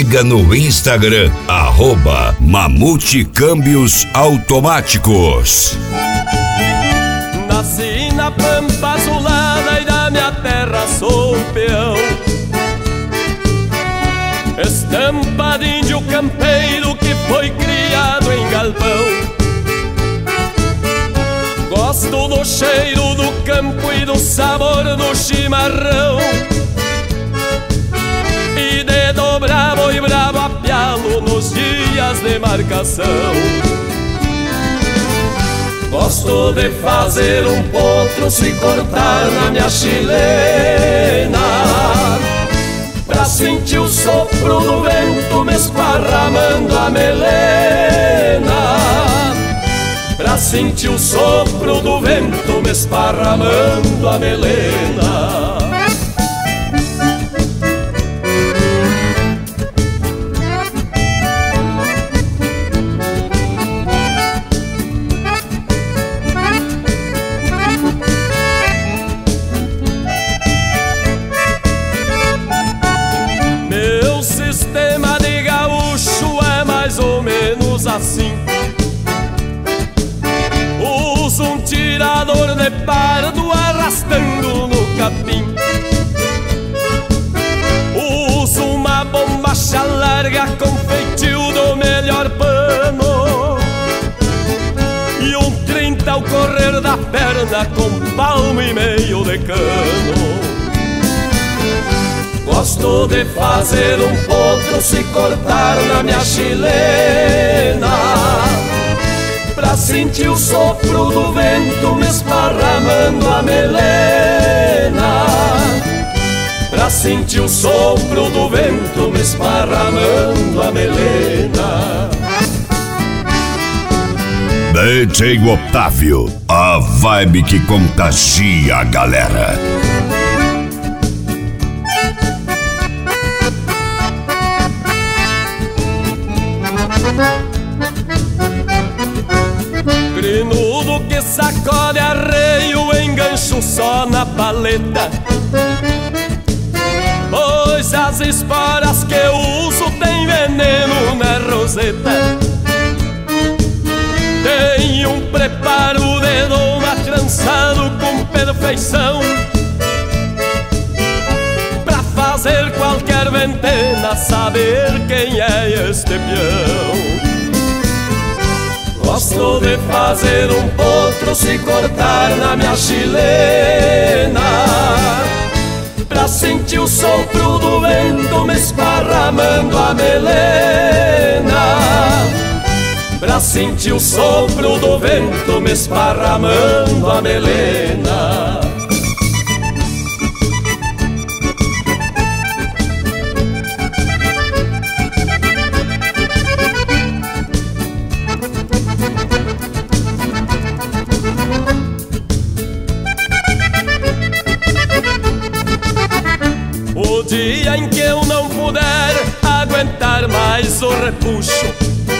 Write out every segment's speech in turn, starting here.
siga no Instagram, @Mamute Câmbios Automáticos. Nasci na pampa azulada e da minha terra sou peão, estampa de índio campeiro que foi criado em galpão. Gosto do cheiro do campo e do sabor do chimarrão, e de dobrar boi bravo a pialo nos dias de marcação. Gosto de fazer um potro se cortar na minha chilena, pra sentir o sopro do vento me esparramando a melena, pra sentir o sopro do vento me esparramando a melena. Meu sistema de gaúcho é mais ou menos assim. Uso um tirador de pardo arrastando no capim. Uso uma bombacha larga com feitio do melhor pano, e um 30 ao correr da perna com palmo e meio de cano. Gosto de fazer um potro se cortar na minha chilena, pra sentir o sopro do vento me esparramando a melena, pra sentir o sopro do vento me esparramando a melena. DJ Otávio, a vibe que contagia a galera. Grinudo que sacode arreio, engancho só na paleta, pois as esporas que eu uso tem veneno na roseta. Tem um preparo de doma trançado com perfeição, pra fazer qualquer ventena saber quem é este peão. Gosto de fazer um potro se cortar na minha chilena, pra sentir o sopro do vento me esparramando a melena, pra sentir o sopro do vento me esparramando a melena. O dia em que eu não puder aguentar mais o repuxo,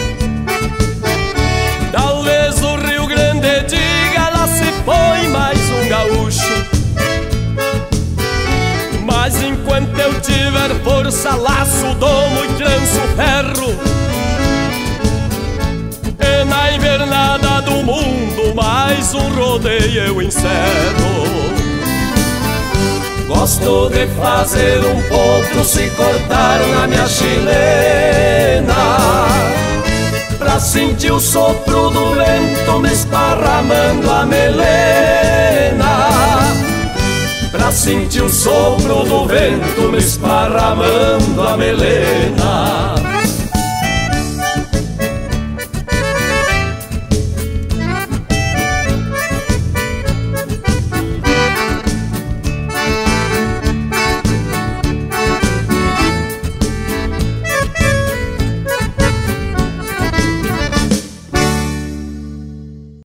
talvez o Rio Grande diga: lá se foi mais um gaúcho. Mas enquanto eu tiver força, laço, domo e tranço ferro, e na invernada do mundo mais um rodeio eu encerro. Gosto de fazer um potro se cortar na minha chilena, pra sentir o sopro do vento me esparramando a melena, pra sentir o sopro do vento me esparramando a melena.